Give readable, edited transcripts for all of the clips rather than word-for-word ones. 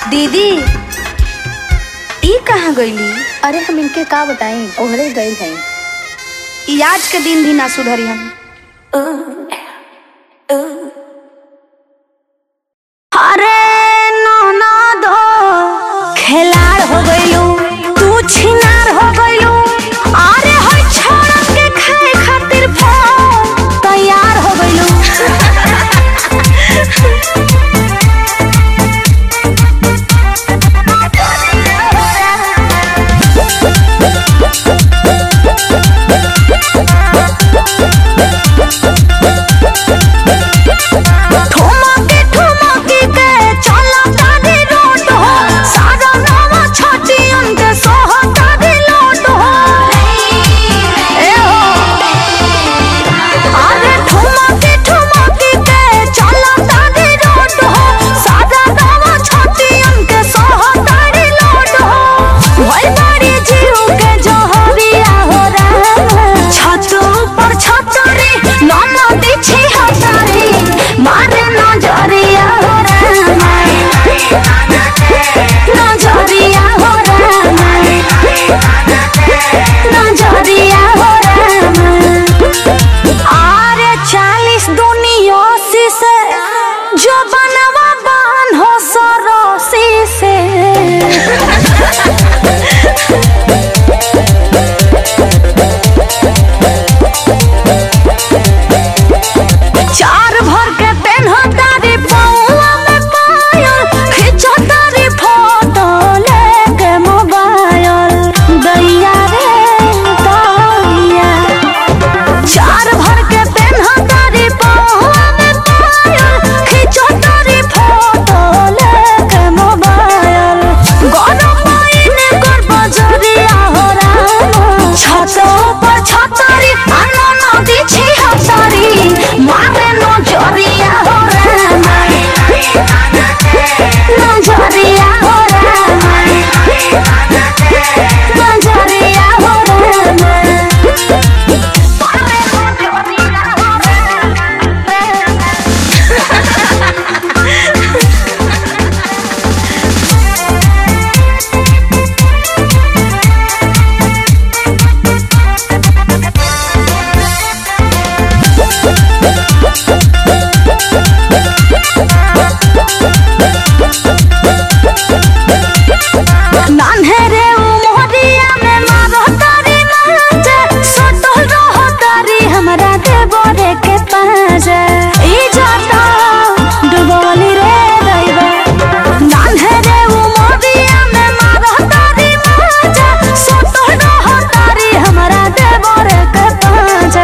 दीदी ई कहाँ गईली? अरे हम इनके का बताई, ओहरे गई है। ई आज के दिन भी ना सुधरी हम। अरे नौना दो खिलाड़ हो गईलू, तू छिनार हो गईलू। अरे होय छोड़ के खाए खातिर फोन तैयार हो गईलू।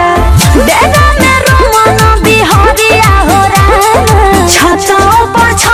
छत पर